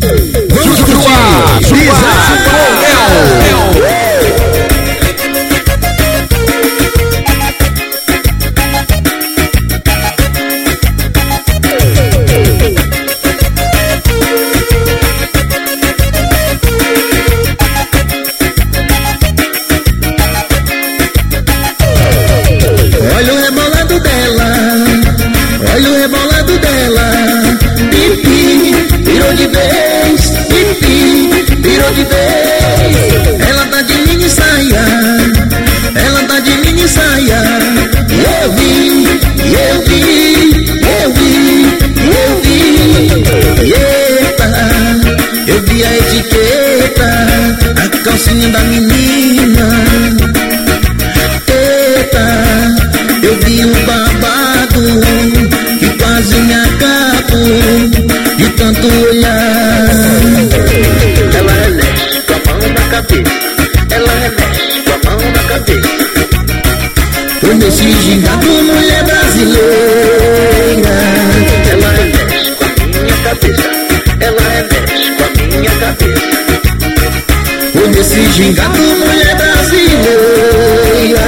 calcinha da menina. Eita, eu vi o babado e quase me acabo de tanto olhar. Ela remexe com a mão na cabeça, ela remexe com a mão na cabeça. Foi nesse gingado, mulher brasileira. Ela remexe com a minha cabeça, ela remexe com a minha cabeça. Foi nesse gingado, mulher brasileira.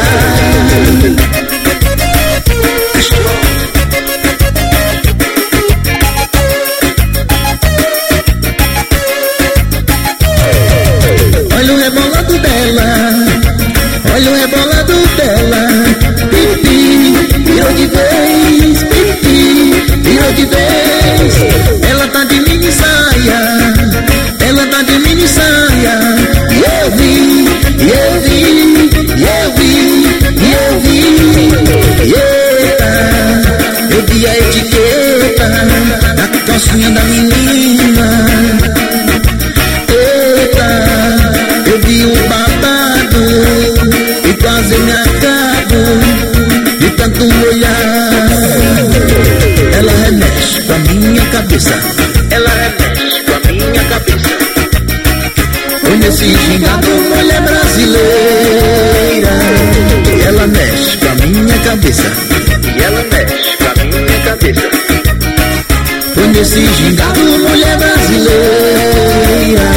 Olha o rebolado dela, olha o rebolado dela. Pipi, virou de vez, pipi, virou de vez. Ela tá de mini saia, ela tá de mini saia. E eu vi, e eu vi, e eu vi, e eu vi. Eita, eu vi a etiqueta da calcinha da menina. Eu vi o babado e quase me acabo de tanto olhar. Ela remexe com a minha cabeça, ela remexe com a minha cabeça. Foi nesse gingado, mulher brasileira. E ela mexe com a minha cabeça, e ela mexe com a minha cabeça. Foi nesse gingado, mulher brasileira.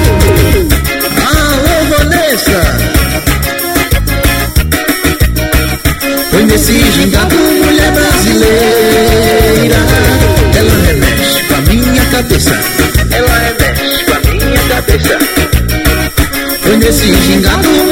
Foi nesse gingado, mulher brasileira. Ela remexe com a minha cabeça, ela remexe com a minha cabeça. Foi nesse gingado,